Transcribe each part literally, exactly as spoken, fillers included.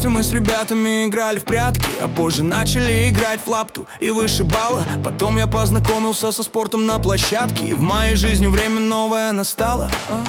детстве мы с ребятами играли в прятки, а позже начали играть в лапту и вышибало. Потом я познакомился со спортом на площадке, и в моей жизни время новое настало.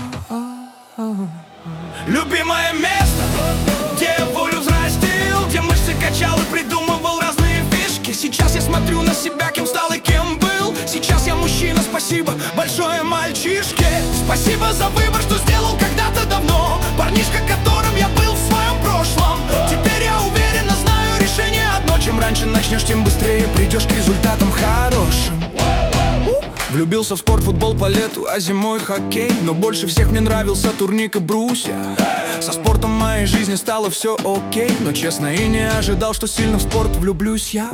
Любимое место, где я волю взрастил, где мышцы качал и придумывал разные фишки. Сейчас я смотрю на себя, кем стал и кем был. Сейчас я мужчина, спасибо большое мальчишке. Спасибо за выбор, что сделал когда-то давно. Парнишка, которым я был в своем прошлом. Теперь я уверенно знаю решение одно: чем раньше начнешь, тем быстрее придешь к результатам хорошим. Влюбился в спорт, футбол по лету, а зимой хоккей. Но больше всех мне нравился турник и брусья. Со спортом в моей жизни стало все окей, но честно и не ожидал, что сильно в спорт влюблюсь я.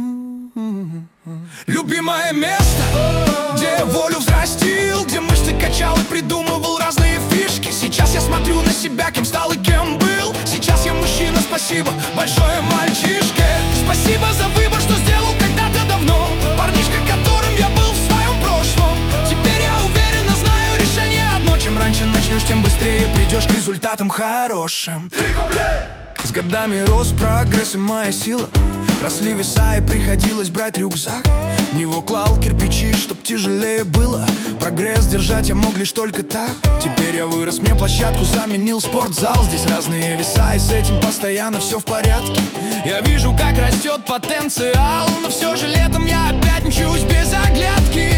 Любимое место, где я волю взрастил, где мышцы качал и придумывал разные фишки. Сейчас я смотрю на себя, кем стал и кем был. Сейчас я мужчина, спасибо большое мальчишке. Спасибо за выбор, что сделал когда-то давно. Парнишка, которым я был в своем прошлом. Теперь я уверенно знаю решение одно: чем раньше начнешь, тем быстрее придешь к результатам хорошим. С годами рос прогресс и моя сила. Росли веса и приходилось брать рюкзак. В него клал кирпичи, чтоб тяжелее было. Прогресс держать я мог лишь только так. Теперь я вырос, мне площадку заменил спортзал. Здесь разные веса, и с этим постоянно все в порядке. Я вижу, как растет потенциал, но все же летом я опять мчусь без оглядки.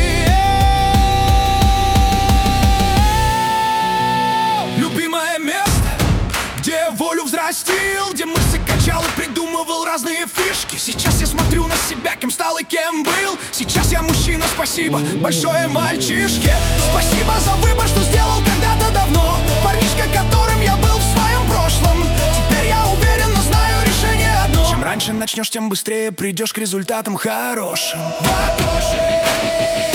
Любимое место, где я волю взрастил, где мышцы качал и придумывал разные фишки. Сейчас я смотрю на себя, кем стал и кем был. Сейчас я мужчина, спасибо большое мальчишке. Спасибо за выбор, что сделал когда-то давно. Парнишка, которым я был в своем прошлом. Теперь я уверенно знаю решение одно: чем раньше начнешь, тем быстрее придешь к результатам хорошим. Хорошим.